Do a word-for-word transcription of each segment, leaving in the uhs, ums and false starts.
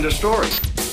a story.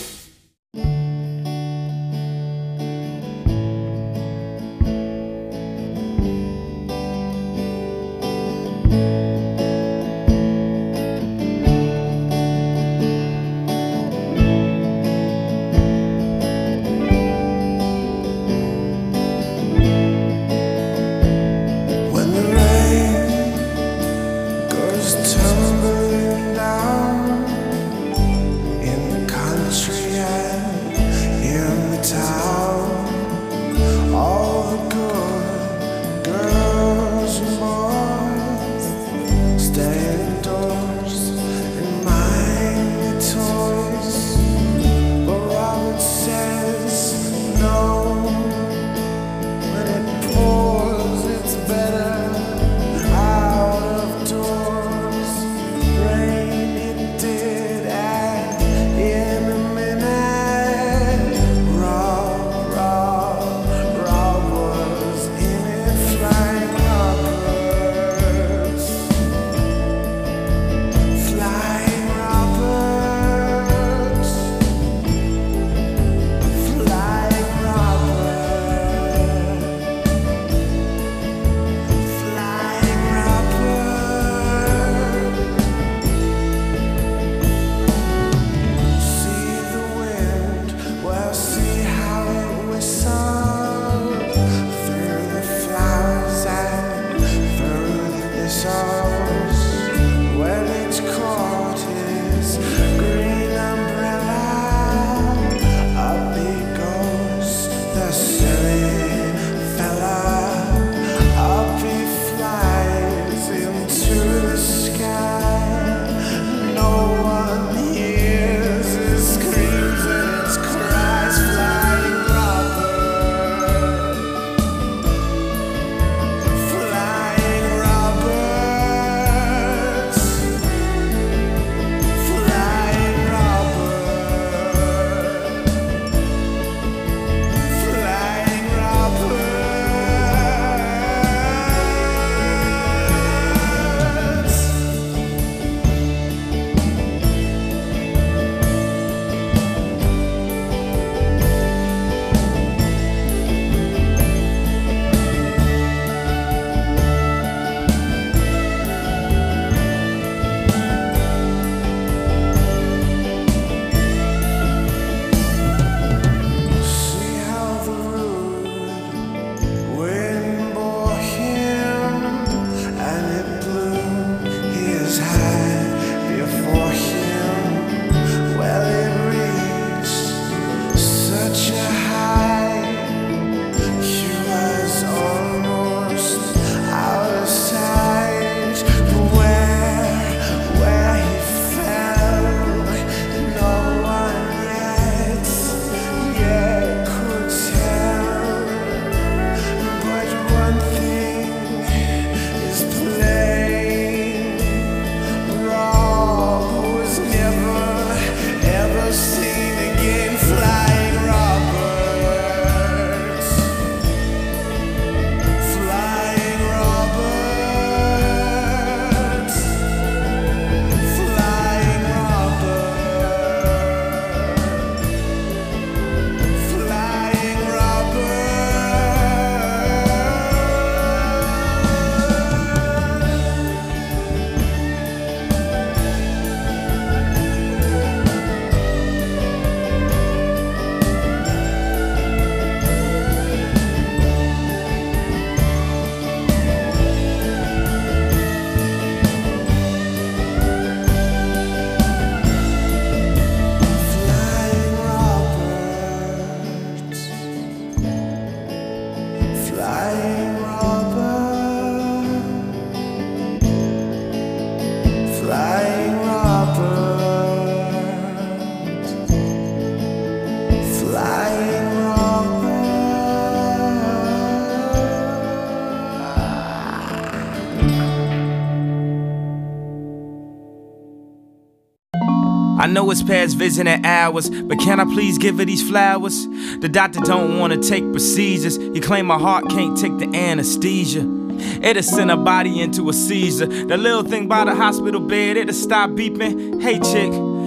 I know it's past visiting hours, but can I please give her these flowers? The doctor don't wanna take procedures. He claim my heart can't take the anesthesia. It'll send her body into a seizure. The little thing by the hospital bed, it'll stop beeping. Hey chick,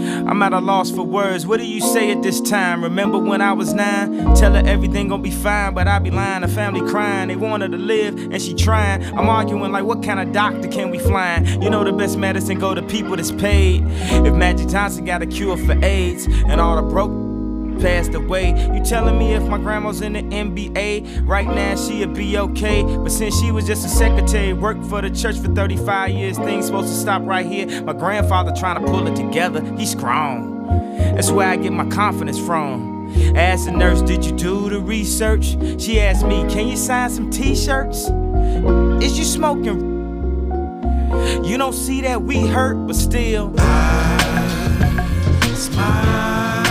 I'm at a loss for words. What do you say at this time? Remember when I was nine? Tell her everything gon' be fine, but I be lying. The family crying, they want her to live, and she trying. I'm arguing like, what kind of doctor can we find? You know the best medicine go to people that's paid. If Magic Johnson got a cure for AIDS, and all the broke passed away, you telling me if my grandma's in the N B A right now she'd be okay? But since she was just a secretary, worked for the church for thirty-five years, things supposed to stop right here. My grandfather trying to pull it together, he's strong. That's where I get my confidence from. Asked the nurse, did you do the research? She asked me, can you sign some t-shirts? Is you smoking? You don't see that we hurt, but still I smile.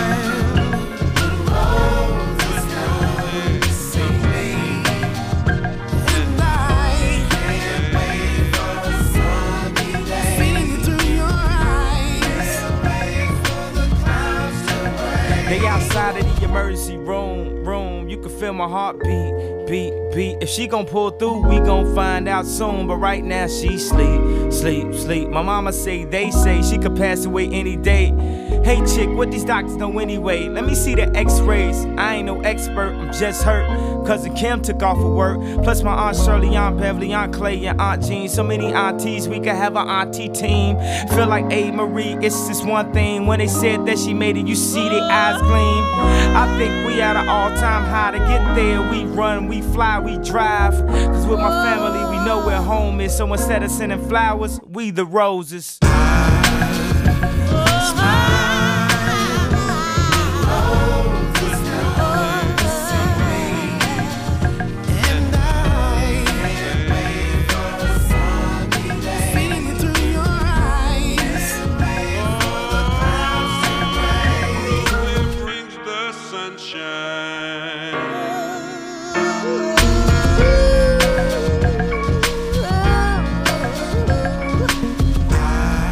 They outside of the emergency room, room. You can feel my heartbeat, beat, beat. If she gon' pull through, we gon' find out soon. But right now she sleep, sleep, sleep. My mama say, they say she could pass away any day. Hey chick, what these doctors know anyway? Let me see the x-rays. I ain't no expert, I'm just hurt. Cousin Kim took off for work. Plus my Aunt Shirley, Aunt Beverly, Aunt Clay, and Aunt Jean. So many aunties, we could have an auntie team. Feel like A. Marie, it's just one thing. When they said that she made it, you see their eyes gleam. I think we at an all-time high. To get there, we run, we fly, we drive. Cause with my family, we know where home is. So instead of sending flowers, we the roses. I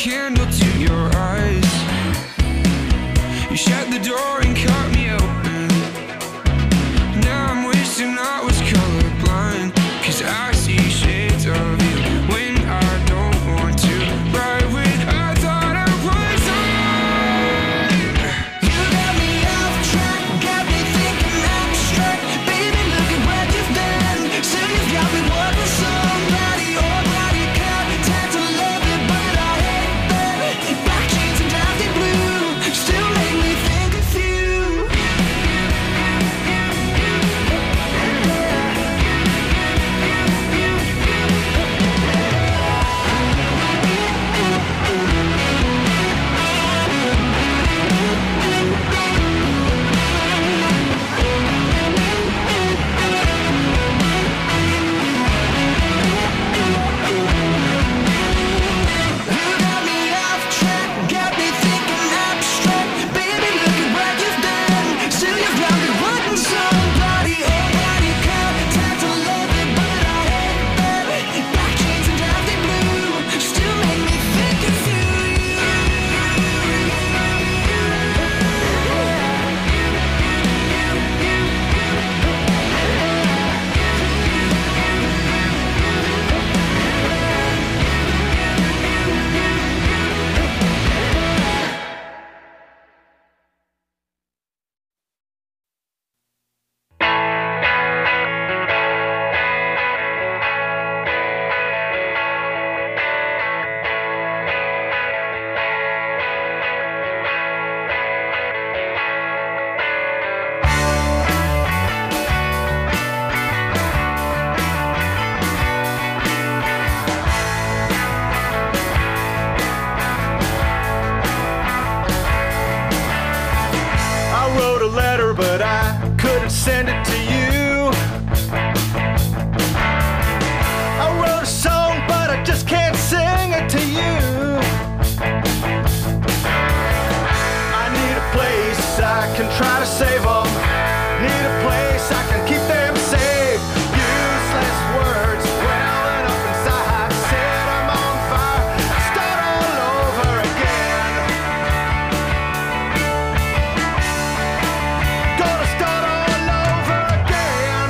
candle to your eyes. You shut the door and cut me open. Now I'm wishing I was colorblind, 'cause I see shades of you when I don't want to. Right when I thought I was on. You got me off track, got me thinking abstract. Baby, look at what you've done. So you've got me wanting somebody, or body contact to love it, but I hate that. Black jeans and dusty blue still make me think of you. You got me off track, got me thinking abstract. Baby, look at what you've done. Still you've got me wanting somebody, or body contact to love it, but I hate that. Black jeans and dusty blue still make me think of you. I wrote a letter, but I couldn't send it to you. I wrote a song, but I just can't sing it to you. I need a place I can try to save them. Need a place I can keep them safe. Useless words welling up inside. Set 'em on fire. Start all over again. Gonna start all over again.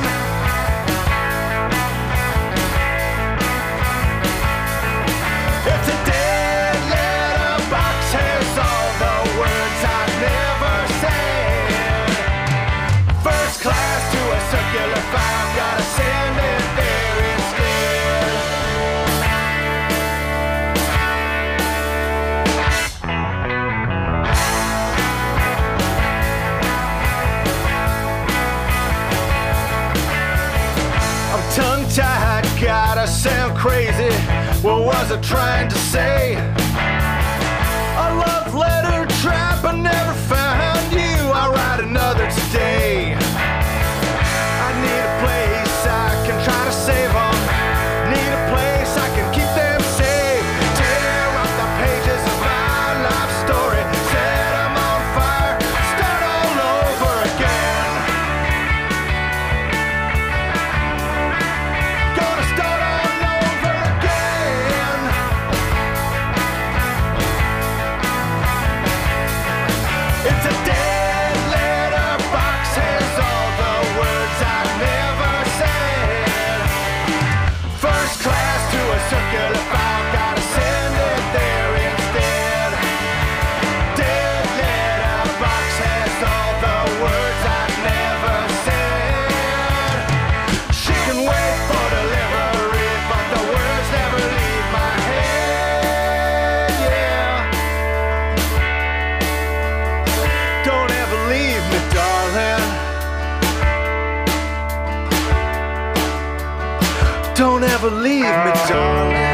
It's a dead letter box, has all the words I've never said. First class to a circular file, gotta send it there instead. I'm tongue-tied, gotta sound crazy. What was I trying to say? A love letter trap, I never found you. I'll write another today. I need a place I can try to save them. Need a place I can keep them safe. Tear up the pages of my life story. Set 'em on fire. Start all over again. Gonna start all over again. It's a dead letter box, has all the words I've never said. First class to a circular file, gotta send it there instead. Dead letter box has all the words I've never said. She can wait for delivery, but the words never leave my head. Yeah. Don't ever leave me, darling. Don't ever leave me, darling.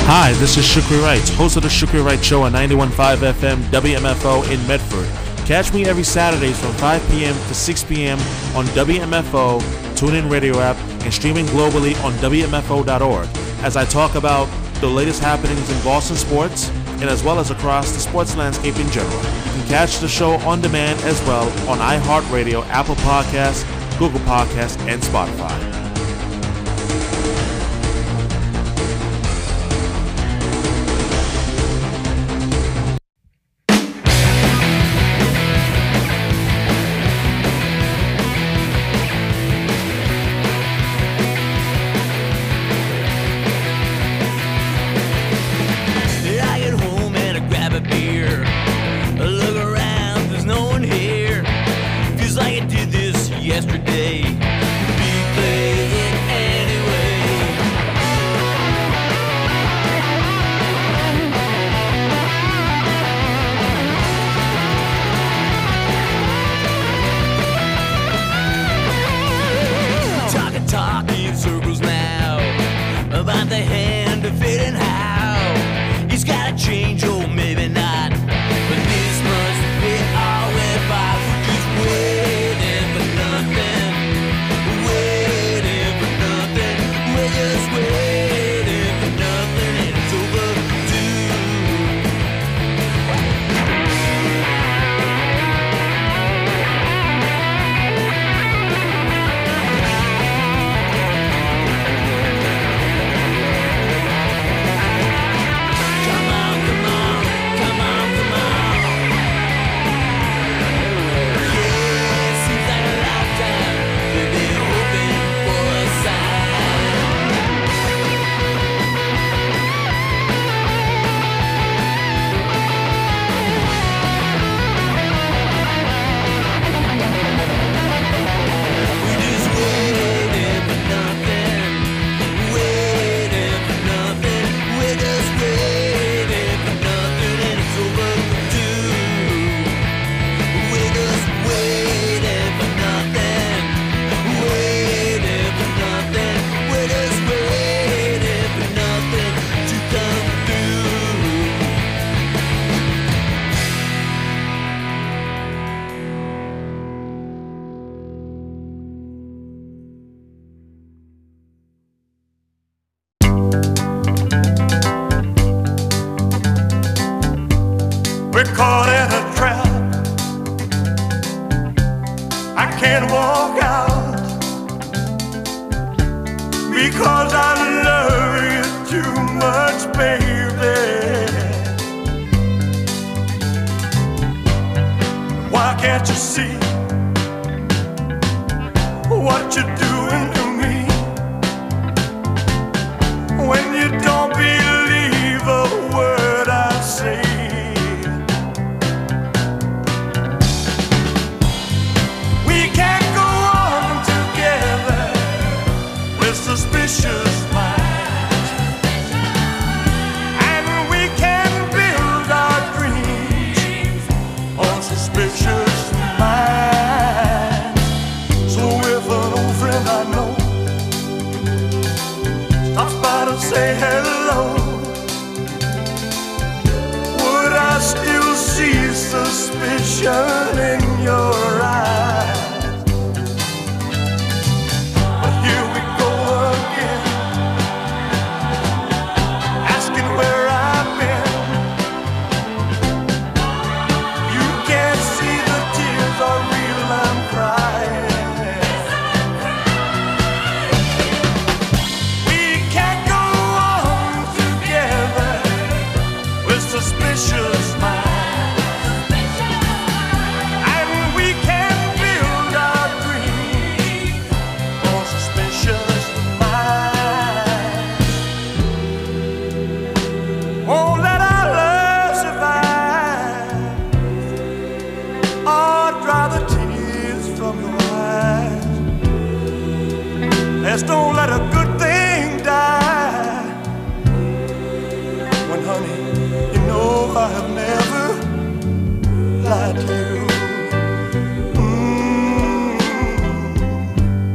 Hi, this is Shukri Wright, host of the Shukri Wright Show on ninety-one point five F M W M F O in Medford. Catch me every Saturdays from five p.m. to six p.m. on W M F O, TuneIn Radio app, and streaming globally on W M F O dot org as I talk about the latest happenings in Boston sports and as well as across the sports landscape in general. You can catch the show on demand as well on iHeartRadio, Apple Podcasts, Google Podcasts, and Spotify.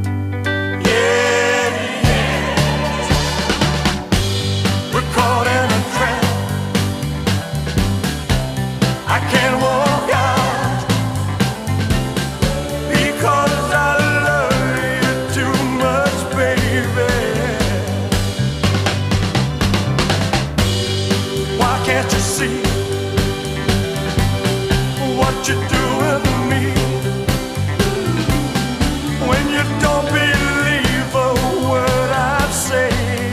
Caught in what you're doing to me. When you don't believe a word I say,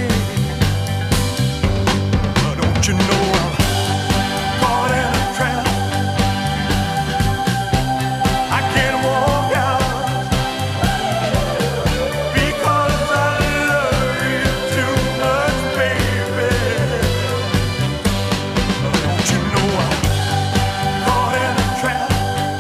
don't you know I'm caught in a trap? I can't walk out because I love you too much, baby. Don't you know I'm caught in a trap?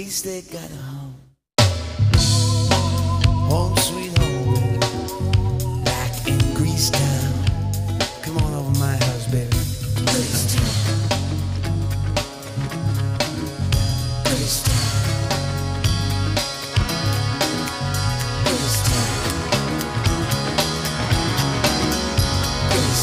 least they got a home. Home sweet home, baby. Back in Grease Town. Come on over my house, baby. Grease Town. Grease Town. Grease Town. Grease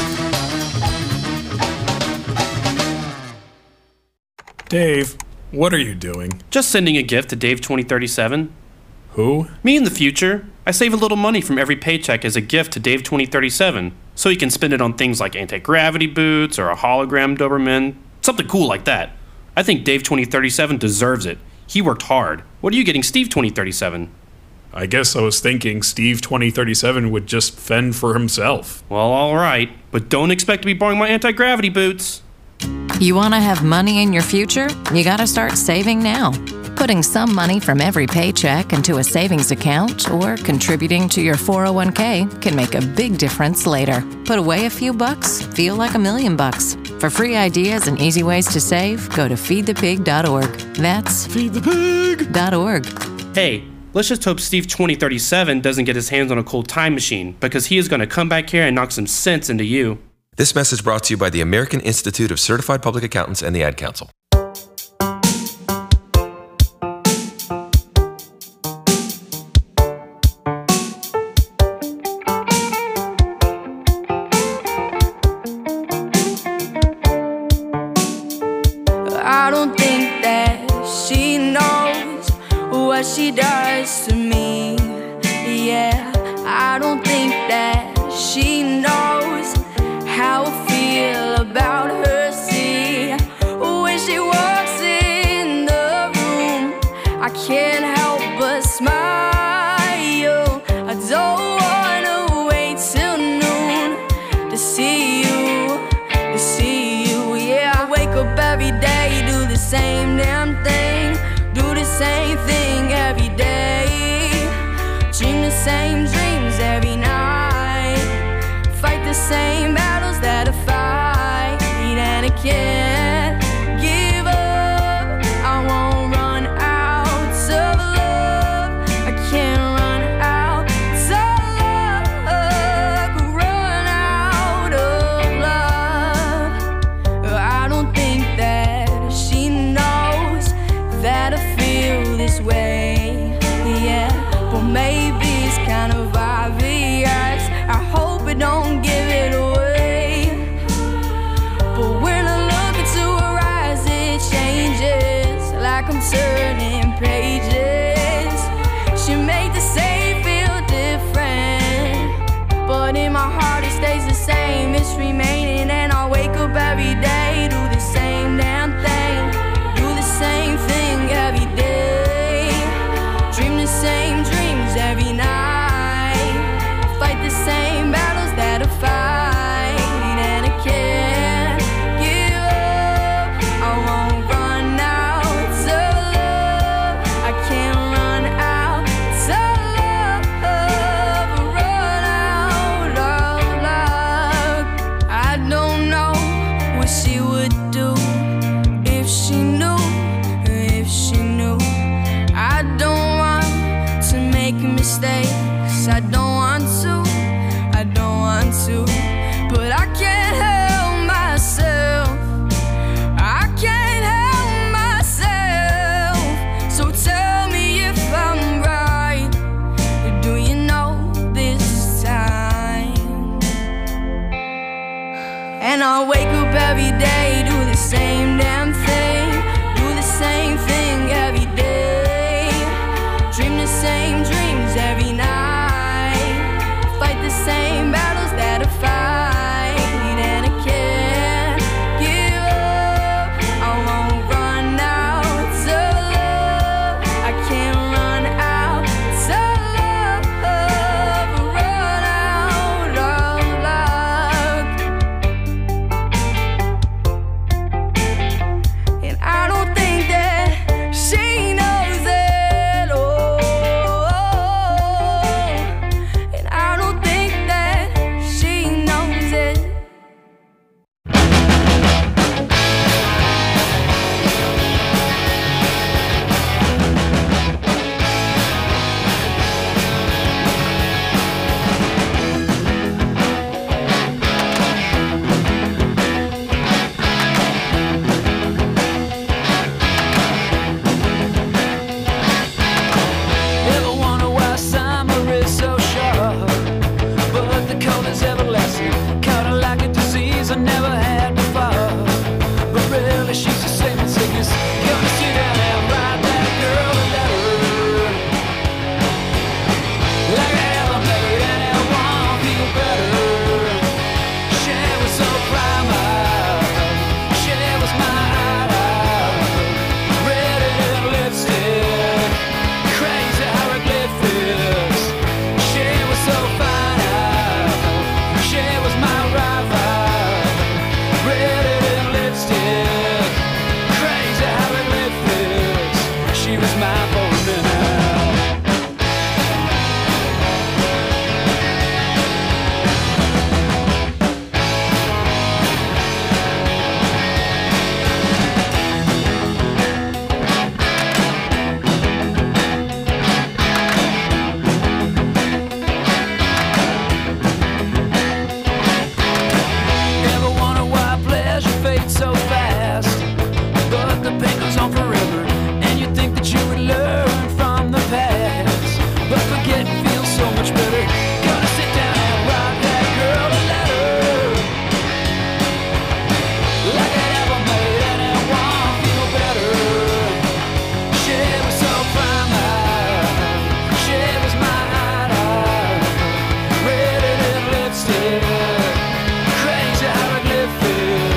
Town. Dave, what are you doing? Just sending a gift to Dave twenty thirty-seven. Who? Me in the future. I save a little money from every paycheck as a gift to Dave twenty thirty-seven, so he can spend it on things like anti-gravity boots or a hologram Doberman, something cool like that. I think Dave twenty thirty-seven deserves it. He worked hard. What are you getting Steve twenty thirty-seven? I guess I was thinking Steve twenty thirty-seven would just fend for himself. Well, alright, but don't expect to be borrowing my anti-gravity boots. You want to have money in your future? You got to start saving now. Putting some money from every paycheck into a savings account or contributing to your four oh one k can make a big difference later. Put away a few bucks, feel like a million bucks. For free ideas and easy ways to save, go to feed the pig dot org. That's feed the pig dot org. Hey, let's just hope Steve twenty thirty-seven doesn't get his hands on a cold time machine, because he is going to come back here and knock some sense into you. This message brought to you by the American Institute of Certified Public Accountants and the Ad Council. I don't think that she knows what she does to me. Yeah, I don't think that she knows how I feel about her. See, when she walks in the room, I can't help but smile. I don't wanna wait till noon to see you, to see you. Yeah, I wake up every day, do the same damn thing, do the same thing every day, dream the same dreams every night, fight the same battles that I fight, and I can't give up. I won't run out of love. I can't run out of love. Run out of love. I don't think that she knows that I feel this way. Yeah, but maybe it's kind of obvious. I hope it don't give it away. But when I look into her eyes, it changes, like I'm turning pages. She made the same feel different, but in my heart it stays the same. It's remaining, and I wake up every day, do the same damn thing, do the same thing every day, dream the same dreams every night, fight the same battles that I fight, and I can't give up. I won't run out of love. I can't run out of love. Run out of love. I don't know what she would do if she knew, if she knew. I don't want to make mistakes. I don't want to, I don't want to, but I can't help myself. I can't help myself. So tell me if I'm right. Do you know this time? And I wake up every day, do the same damn thing, do the same thing every day, dream the same dreams every night, fight the same battles that I fight, and I can't give up. I won't run out of love. I can't run out of love. Run out of love. was mine for a minute. So fast, but the pain goes on forever, and you think that you would learn from the past, but forget feels so much better. Gonna sit down and write that girl a letter, like I never made anyone feel better. She was so fine, she was mine, red in lipstick, crazy how a glove feels.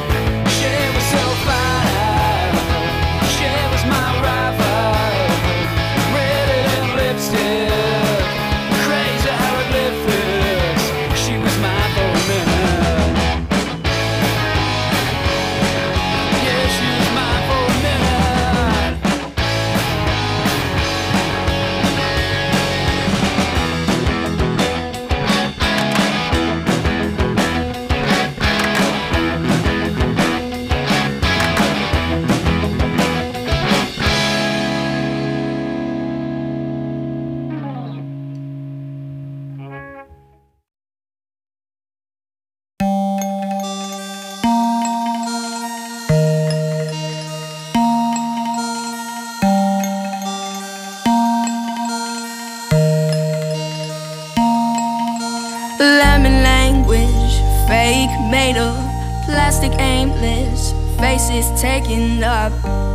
Made of plastic, aimless faces taking up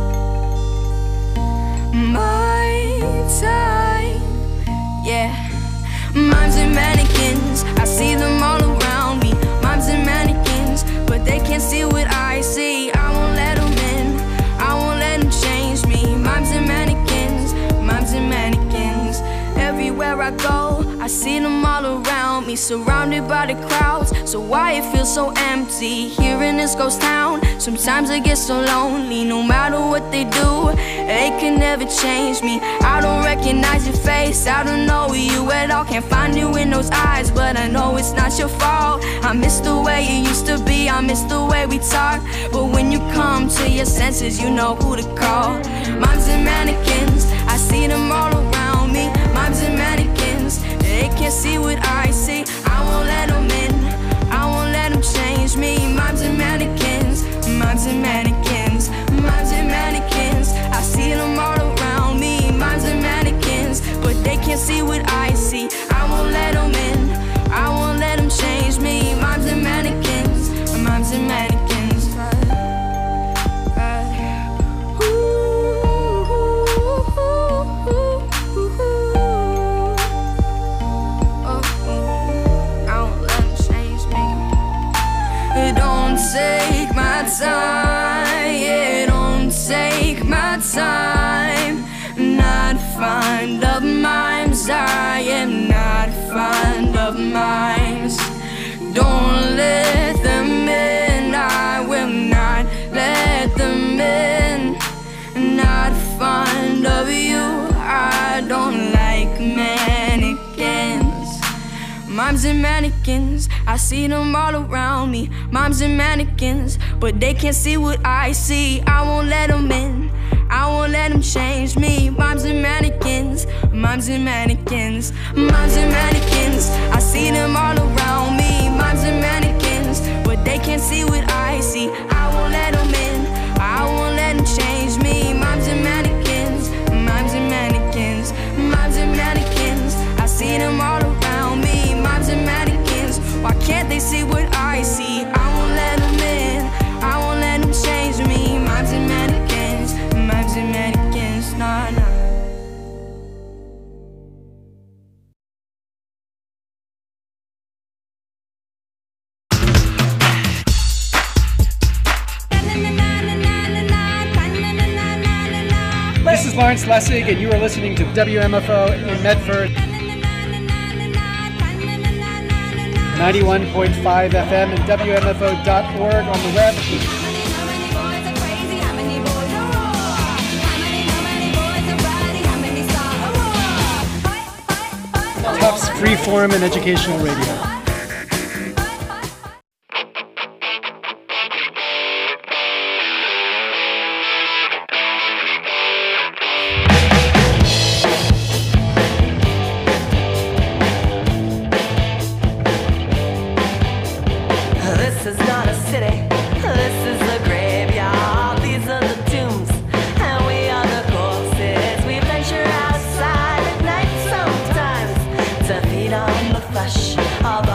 my time. Yeah, mimes and mannequins, I see them all around me. Mimes and mannequins, but they can't see what I see. I won't let them in, I won't let them change me. Mimes and mannequins, mimes and mannequins. Everywhere I go, I see them all around me, surrounded by the crowds. So why it feels so empty here in this ghost town? Sometimes I get so lonely, no matter what they do, they can never change me. I don't recognize your face, I don't know you at all. Can't find you in those eyes, but I know it's not your fault. I miss the way it used to be, I miss the way we talk. But when you come to your senses, you know who to call. Mimes and mannequins, I see them all around me. Mimes and mannequins, they can't see what I see. I won't let them in, I won't let them change me. Mimes and mannequins, mimes and mannequins, mimes and mannequins, I see them all around me. Mimes and mannequins, but they can't see what I see. I won't let them in, I won't let them change me. Mimes and mannequins, mimes and mannequins. Take my time, yeah, don't take my time. Not fond of mimes, I am not fond of mimes. Don't let them in, I will not let them in. Not fond of you, I don't like mannequins. Mimes and mannequins, I see them all around me. Mimes and mannequins, but they can't see what I see. I won't let them in, I won't let them change me. Mimes and mannequins, mimes and mannequins, mimes and mannequins, I see them all around me. Mimes and mannequins, but they can't see what I see. I won't let them in, I won't let them change me. Mimes and mannequins, mimes and mannequins, mimes and mannequins, I see them all around me. Mimes and mannequins, why can't they see what I see? I won't let them in, I won't let them change me. Mimes and mannequins, mimes and mannequins, nah, nah. This is Lawrence Lessig, and you are listening to W M F O in Medford. ninety-one point five F M and W M F O dot org on the web. Freeform and educational radio. This is not a city, this is a graveyard. These are the tombs, and we are the corpses. We venture outside at night sometimes to feed on the flesh of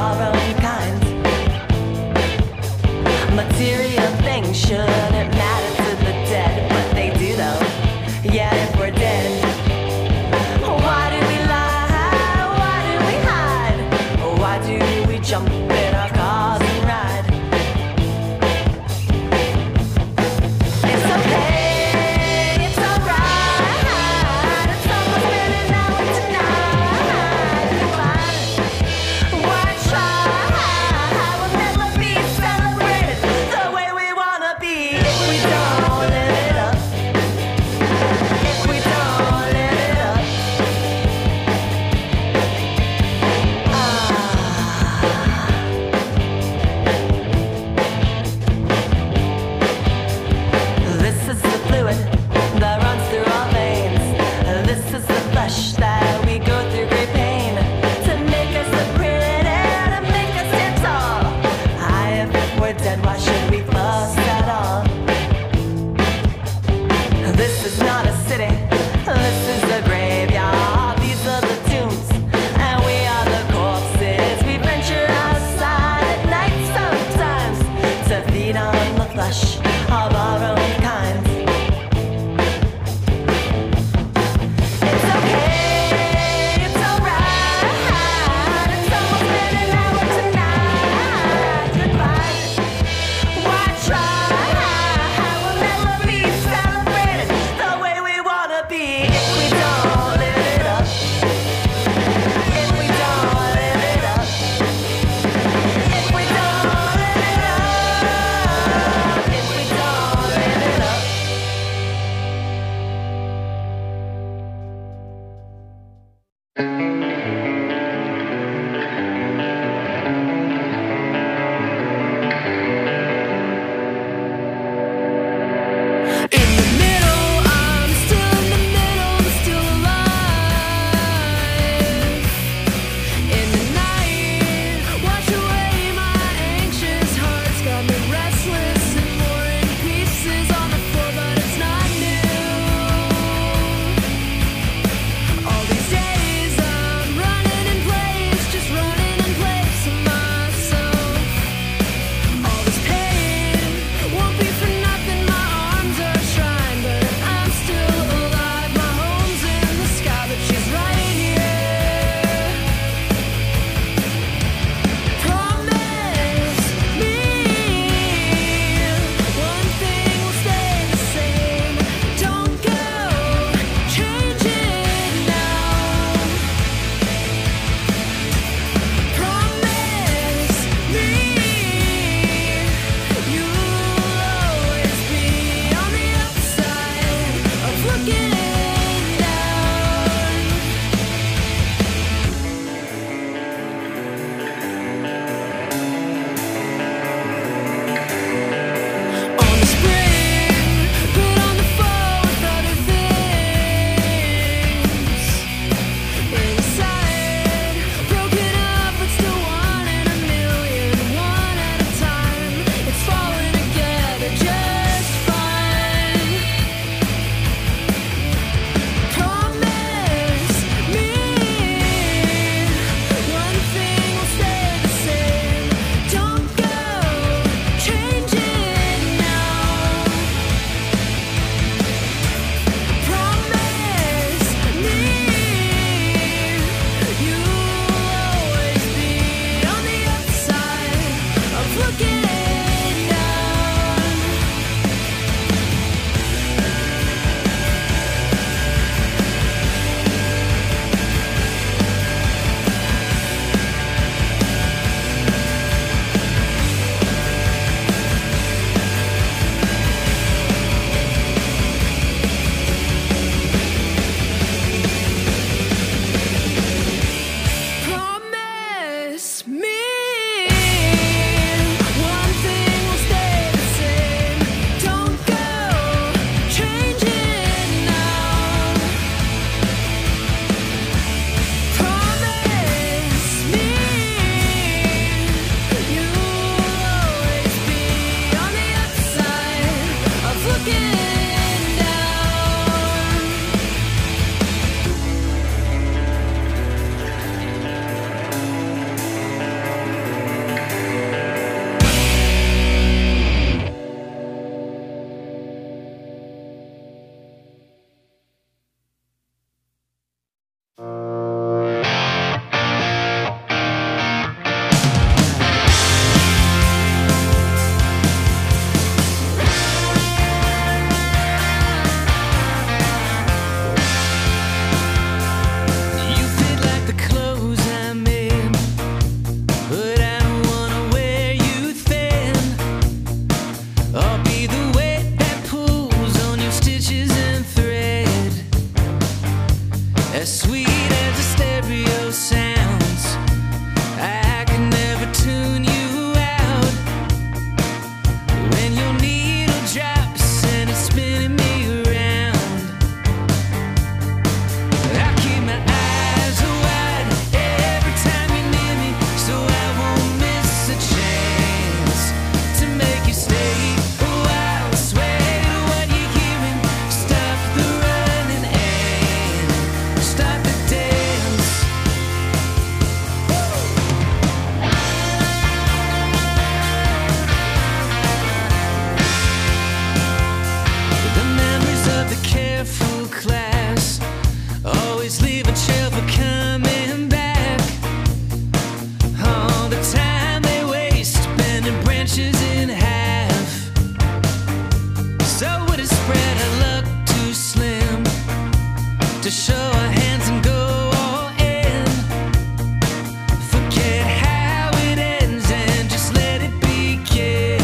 to show our hands and go all in. Forget how it ends and just let it begin.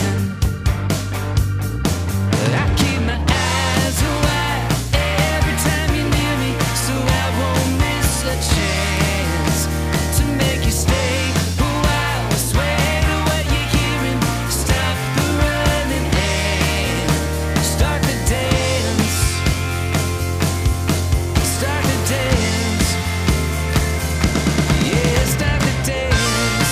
I keep my eyes wide every time you're near me, so I won't miss a chance to make you stay a while. Sway to what you're hearing, stop the running and start the dance. Start the dance. Yeah, start the dance.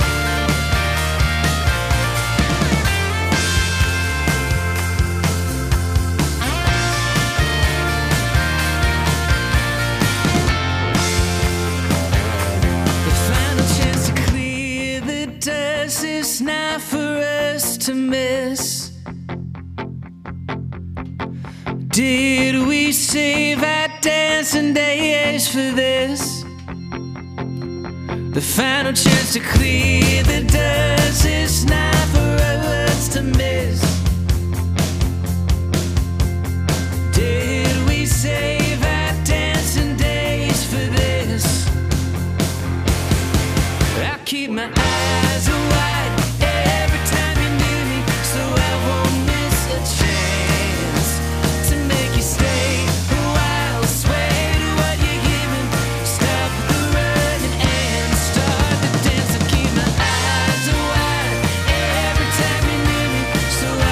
The final chance to clear the dust is not for us to miss. Did we save our dancing days for this? The final chance to clear the dust is not for us to miss. Did we save our dancing days for this? I keep my eyes wide every time you're near me, so I won't miss a chance to make you stay a while. Sway to what you're giving, stop the running and start the dance. I keep my eyes wide every time you're near me, so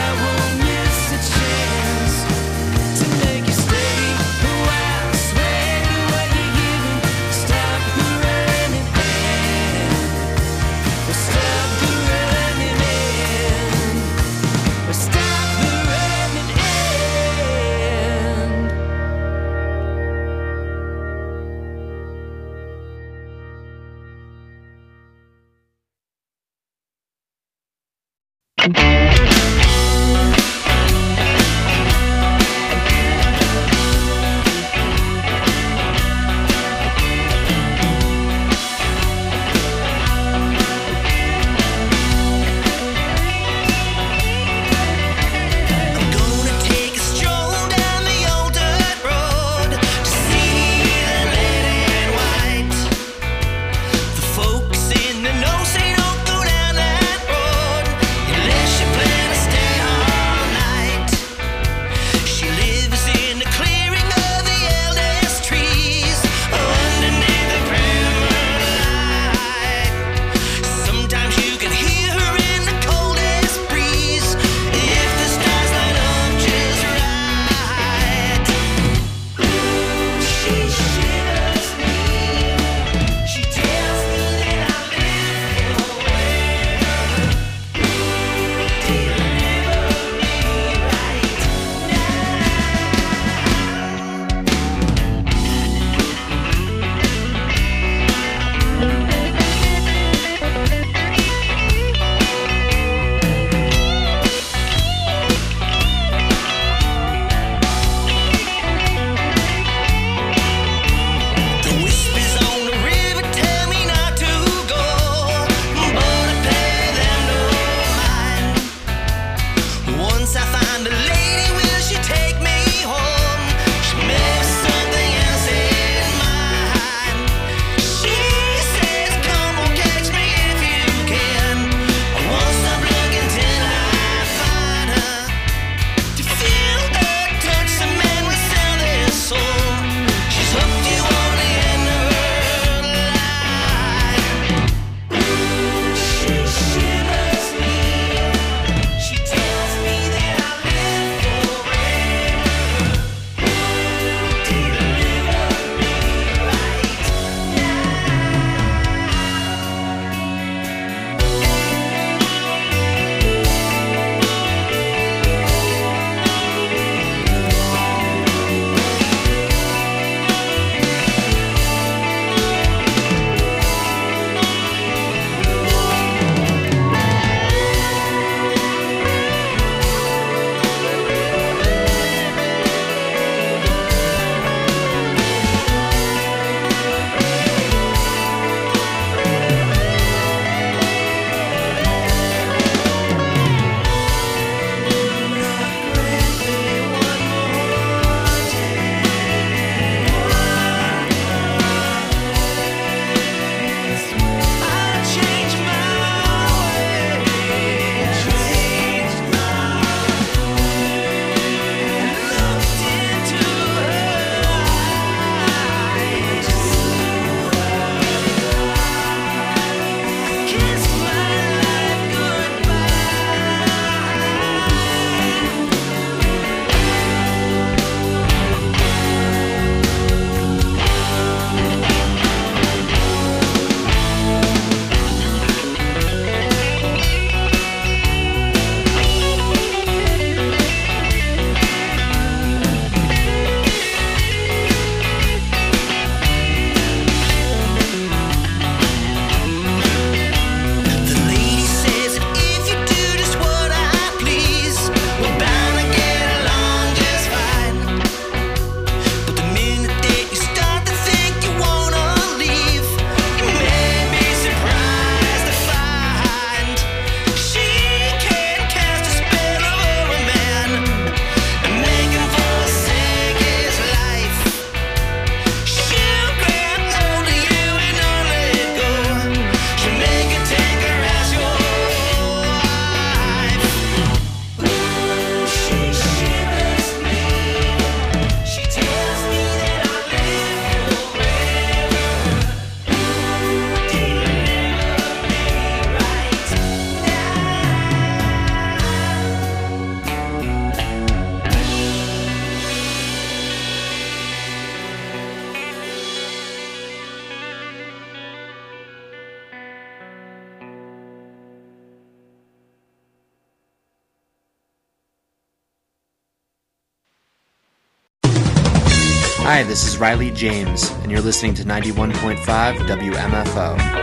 Hi, this is Riley James, and you're listening to ninety-one point five W M F O.